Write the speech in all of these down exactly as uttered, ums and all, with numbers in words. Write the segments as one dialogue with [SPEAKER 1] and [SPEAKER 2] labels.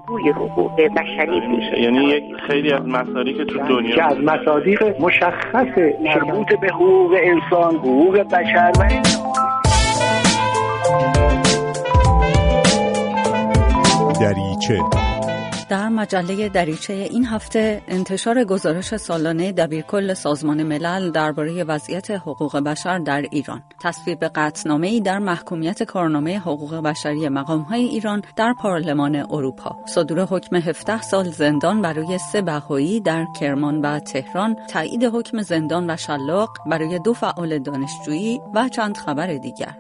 [SPEAKER 1] بازگوی حقوق بشری بود.
[SPEAKER 2] یعنی یک خیلی از مصادیق که تو دنیا
[SPEAKER 3] که از مصادیق مشخص مربوط به حقوق انسان، حقوق بشر و
[SPEAKER 4] دریچه.
[SPEAKER 5] در مجله دریچه این هفته انتشار گزارش سالانه دبیرکل سازمان ملل درباره وضعیت حقوق بشر در ایران، تصویب قطعنامه‌ای در محکومیت کارنامه حقوق بشری مقام‌های ایران در پارلمان اروپا، صدور حکم هفده سال زندان برای سه بهایی در کرمان و تهران، تایید حکم زندان و شلاق برای دو فعال دانشجویی و چند خبر دیگر.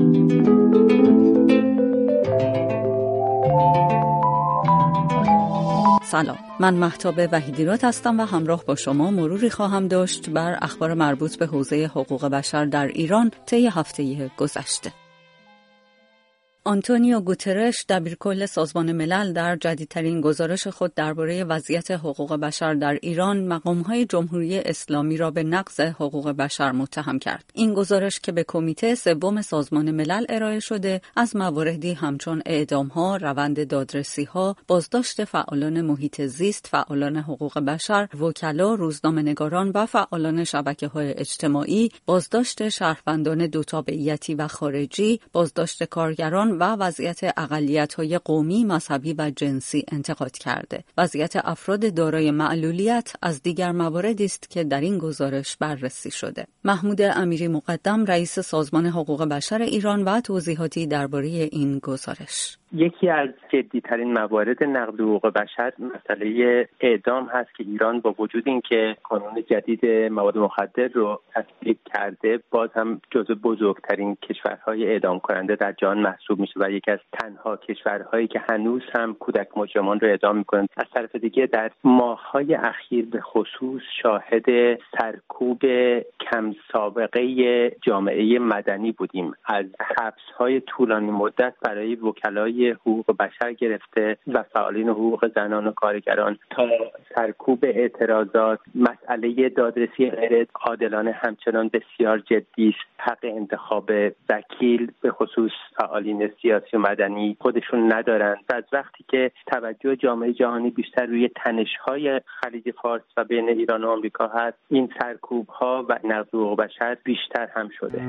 [SPEAKER 5] سلام، من مهتاب وحیدیراد هستم و همراه با شما مروری خواهم داشت بر اخبار مربوط به حوزه حقوق بشر در ایران طی هفته گذشته. آنتونیو گوترش دبیرکل سازمان ملل در جدیدترین گزارش خود درباره وضعیت حقوق بشر در ایران مقام‌های جمهوری اسلامی را به نقض حقوق بشر متهم کرد. این گزارش که به کمیته سوم سازمان ملل ارائه شده از مواردی همچون اعدام‌ها، روند دادرسی‌ها، بازداشت فعالان محیط زیست، فعالان حقوق بشر، وکلا، روزنامه‌نگاران و فعالان شبکه‌های اجتماعی، بازداشت شهروندان دو تابعیتی و خارجی، بازداشت کارگران و وضعیت اقلیت‌های قومی، مذهبی و جنسی انتقاد کرده. وضعیت افراد دارای معلولیت از دیگر مواردی است که در این گزارش بررسی شده. محمود امیری مقدم، رئیس سازمان حقوق بشر ایران، و توضیحاتی درباره این گزارش.
[SPEAKER 6] یکی از جدی‌ترین موارد نقض حقوق بشر مسئله اعدام هست که ایران با وجود اینکه قانون جدید مواد مخدر رو تصویب کرده، باز هم جزو بزرگترین کشورهای اعدام کننده در جهان محسوب میشه و یکی از تنها کشورهایی که هنوز هم کودک مجرمان رو اعدام میکنند. از طرف دیگه در ماه‌های اخیر به خصوص شاهد سرکوب کم سابقه جامعه مدنی بودیم، از حبس‌های طولانی مدت برای وکلای حقوق بشر گرفته و فعالین حقوق زنان و کارگران تا سرکوب اعتراضات. مسئله دادرسی غیر عادلانه همچنان بسیار جدی است. حق انتخاب وکیل به خصوص فعالین سیاسی و مدنی خودشون ندارند و از وقتی که توجه جامعه جهانی بیشتر روی تنش‌های خلیج فارس و بین ایران و آمریکا هست، این سرکوب‌ها و نقض حقوق بشر بیشتر هم شده.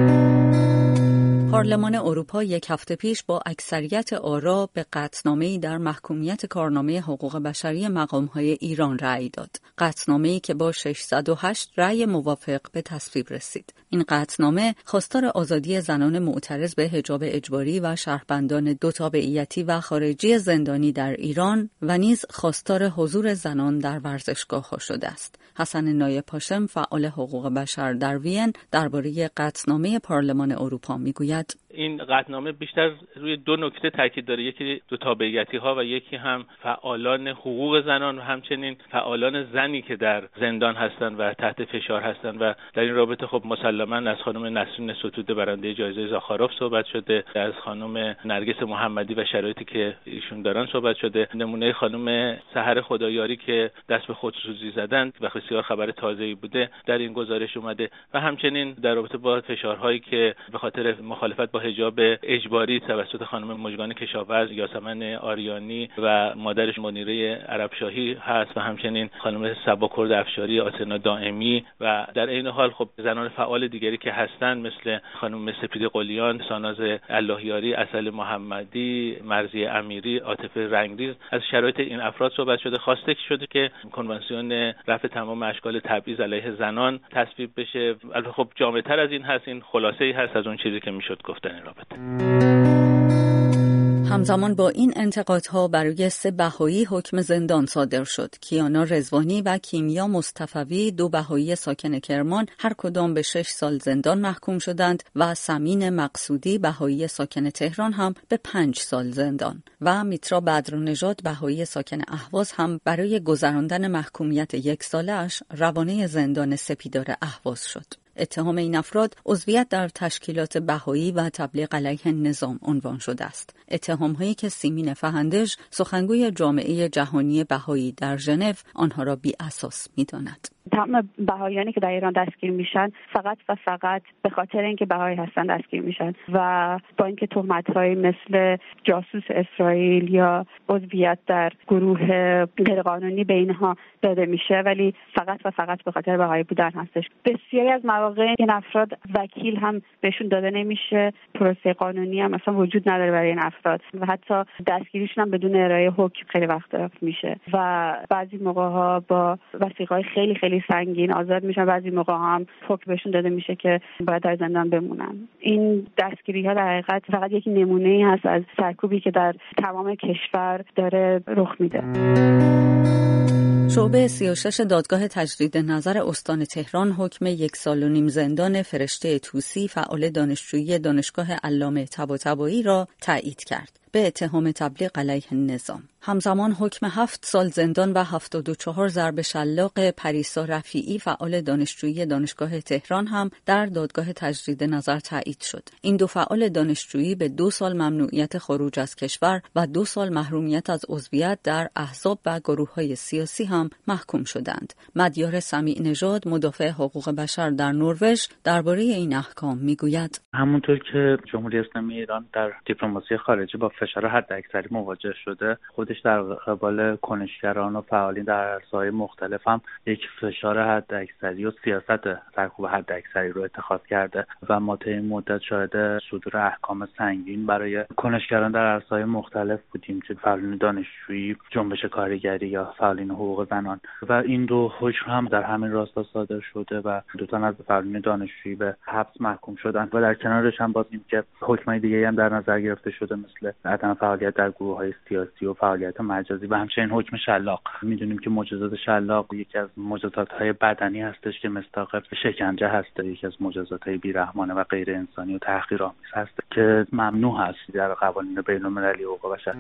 [SPEAKER 5] پارلمان اروپا یک هفته پیش با اکثریت آرا به قطعنامه‌ای در محکومیت کارنامه حقوق بشری مقام‌های ایران رأی داد. قطعنامه‌ای که با ششصد و هشت رأی موافق به تصویب رسید. این قطعنامه خواستار آزادی زنان معترض به حجاب اجباری و شهروندان دو تابعیتی و خارجی زندانی در ایران و نیز خواستار حضور زنان در ورزشگاه‌ها شده است. حسن نایب هاشم، فعال حقوق بشر در وین، درباره قطعنامه پارلمان اروپا میگوید:
[SPEAKER 7] این قطعنامه بیشتر روی دو نکته تاکید داره، یکی دو تابعیتی ها و یکی هم فعالان حقوق زنان و همچنین فعالان زنی که در زندان هستند و تحت فشار هستند. و در این رابطه خب مسلماً از خانم نسرین ستوده برنده جایزه زاخاروف صحبت شده، از خانم نرگس محمدی و شرایطی که ایشون دارن صحبت شده، نمونه خانم سحر خدایاری که دست به خودسوزی زدند و بسیار خبر تازه‌ای بوده در این گزارش اومده، و همچنین در رابطه با فشارهایی که به خاطر مخالفت با حجاب اجباری توسط خانم مژگان کشاورز، یاسمن آریانی و مادرش منیره عربشاهی هست و همچنین خانم صبا کرد افشاری، آتنا دائمی، و در این حال خب زنان فعال دیگری که هستن مثل خانم سپید قلیان، ساناز اللهیاری، اصل محمدی، مرضی امیری، عاطفه رنگریز، از شرایط این افراد صحبت شده. خواسته شده که کنوانسیون رفع تمام اشکال تبعیض علیه زنان تصویب بشه. البته خب جامع‌تر از این هست، این خلاصه‌ای هست از اون چیزی که میشد گفت در این رابطه.
[SPEAKER 5] همزمان با این انتقادها برای سه بهایی حکم زندان صادر شد. کیانا رضوانی و کیمیا مصطفوی، دو بهایی ساکن کرمان، هر کدام به شش سال زندان محکوم شدند و سمین مقصودی، بهایی ساکن تهران، هم به پنج سال زندان و میترا بدرنژاد، بهایی ساکن اهواز، هم برای گذراندن محکومیت یک ساله‌اش روانه زندان سپیدار اهواز شد. اتهام این افراد عضویت در تشکیلات بهایی و تبلیغ علیه نظام عنوان شده است. اتهام‌هایی که سیمین فهندژ، سخنگوی جامعه جهانی بهایی در ژنو، آنها را بی اساس می‌داند.
[SPEAKER 8] تمام بهاییانی که در ایران دستگیر میشن فقط و فقط به خاطر اینکه بهایی هستن دستگیر میشن و با اینکه تهمت‌هایی مثل جاسوس اسرائیل یا عضویت در گروه غیرقانونی به اینها داده میشه، ولی فقط و فقط به خاطر بهایی بودن هستش. بسیاری از مواقع این افراد وکیل هم بهشون داده نمیشه، پروسه قانونی هم اصلا وجود نداره برای این افراد و حتی دستگیریشون هم بدون ارائه حکم خیلی وقت میشه و بعضی موقع‌ها با وثیقه‌های خیلی خیلی سنگین آزاد میشن، بعضی موقع هم حکم بهشون داده میشه که باید در زندان بمونن. این دستگیری‌ها در حقیقت فقط یک نمونه‌ای هست از سرکوبی که در تمام کشور داره رخ میده.
[SPEAKER 5] شعبه سی و شش دادگاه تجدید نظر استان تهران حکم یک سال و نیم زندان فرشته طوسی فعال دانشجویی دانشگاه علامه طباطبایی را تایید کرد به اتهام تبلیغ علیه النظام. همزمان حکم هفت سال زندان و هفتاد و چهار ضرب شلاق پریسا رفیعی فعال دانشجویی دانشگاه تهران هم در دادگاه تجدید نظر تایید شد. این دو فعال دانشجویی به دو سال ممنوعیت خروج از کشور و دو سال محرومیت از عضویت در احزاب و گروه‌های سیاسی هم محکوم شدند. مدیار سمیع نژاد، مدافع حقوق بشر در نروژ، درباره این احکام میگوید:
[SPEAKER 9] همونطور که جمهوری اسلامی ایران در دیپلماسی خارجی با فشار حداکثری مواجه شده، خودش در قبال کنشگران و فعالین در عرصه‌های مختلف هم یک فشار حداکثری و سیاست سرکوب حداکثری رو اتخاذ کرده و ما تا این مدت شاهد صدور احکام سنگین برای کنشگران در عرصه‌های مختلف بودیم، چه فعالین دانشجویی، جنبش کارگری یا فعالین حقوق زنان، و این دو حکم هم در همین راستا صادر شده و دو تا از فعالین دانشجویی به حبس محکوم شدند و در کنارش هم باز این که حکمای دیگه‌ای هم در نظر گرفته شده، مثل عدم فعالیت در گروه‌های سیاسی و فعالیت مجازی و همچنین حکم شلاق. می‌دونیم که مجازات شلاق یکی از مجازات‌های بدنی هستش که مصداق شکنجه هست، یکی از مجازات‌های بی‌رحمانه و غیر انسانی و تحقیرآمیز هست که ممنوع هست در قوانین بین‌المللی حقوق بشر.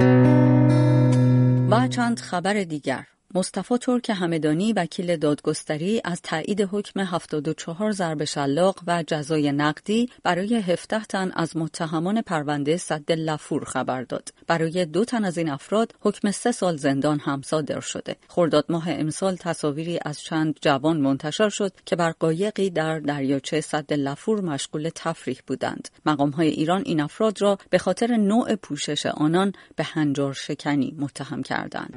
[SPEAKER 5] و چند خبر دیگر. مصطفی ترک همدانی وکیل دادگستری از تایید حکم هفتاد و چهار ضرب شلاق و جزای نقدی برای هفده تن از متهمان پرونده سد لفور خبر داد. برای دو تن از این افراد حکم سه سال زندان هم صادر شده. خرداد ماه امسال تصاویری از چند جوان منتشر شد که بر قایقی در دریاچه سد لفور مشغول تفریح بودند. مقام‌های ایران این افراد را به خاطر نوع پوشش آنان به هنجار شکنی متهم کردند.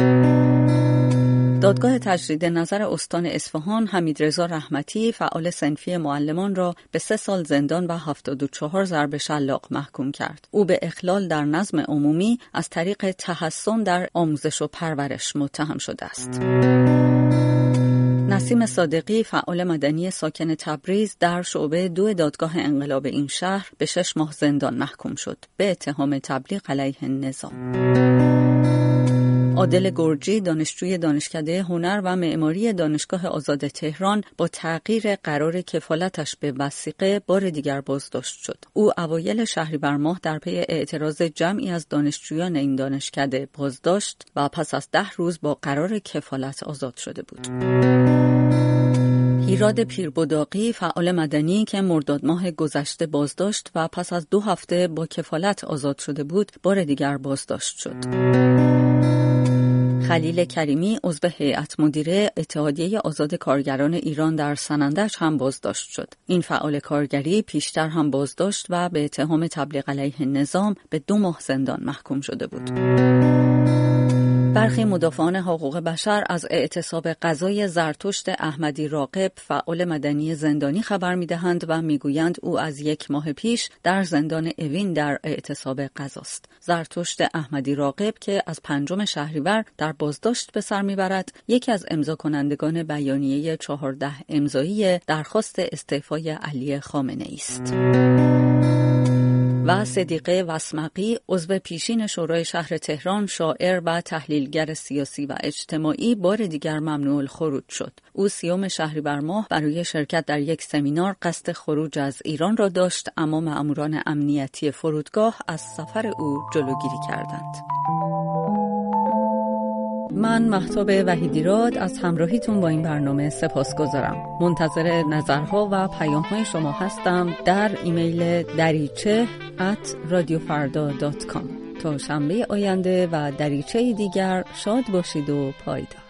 [SPEAKER 5] دادگاه تجدید نظر استان اصفهان حمیدرضا رحمتی فعال صنفی معلمان را به سه سال زندان و هفتاد و چهار ضرب شلاق محکوم کرد. او به اخلال در نظم عمومی از طریق تحصن در آموزش و پرورش متهم شده است. نسیم صادقی فعال مدنی ساکن تبریز در شعبه دو دادگاه انقلاب این شهر به شش ماه زندان محکوم شد به اتهام تبلیغ علیه النظام. عادل گرجی دانشجوی دانشکده هنر و معماری دانشگاه آزاد تهران با تغییر قرار کفالتش به وثیقه بار دیگر بازداشت شد. او اوایل شهریور ماه در پی اعتراض جمعی از دانشجویان این دانشکده بازداشت و پس از ده روز با قرار کفالت آزاد شده بود. هیراد پیربداقی فعال مدنی که مرداد ماه گذشته بازداشت و پس از دو هفته با کفالت آزاد شده بود بار دیگر بازداشت شد. خلیل کریمی عضو هیئت مدیره اتحادیه آزاد کارگران ایران در سنندج هم بازداشت شد. این فعال کارگری پیشتر هم بازداشت و به اتهام تبلیغ علیه النظام به دو ماه زندان محکوم شده بود. برخی مدافعان حقوق بشر از اعتصاب غذای زرتشت احمدی راغب فعال مدنی زندانی خبر می‌دهند و می‌گویند او از یک ماه پیش در زندان اوین در اعتصاب غذاست. زرتشت احمدی راغب که از پنجم شهریور در بازداشت به سر می‌برد، یکی از امضا کنندگان بیانیه چهارده امضایی درخواست استعفای علی خامنه‌ای است. و صدیقه وسمقی عضو پیشین شورای شهر تهران، شاعر و تحلیلگر سیاسی و اجتماعی بار دیگر ممنوع الخروج شد. او سیوم شهریور ماه برای شرکت در یک سمینار قصد خروج از ایران را داشت، اما مأموران امنیتی فرودگاه از سفر او جلوگیری کردند. من مهتاب وحیدیراد از همراهیتون با این برنامه سپاسگزارم. منتظر نظرها و پیام‌های شما هستم در ایمیل دریچه ات رادیو فردا دات کام. تا شنبه آینده و دریچه دیگر شاد باشید و پایدار.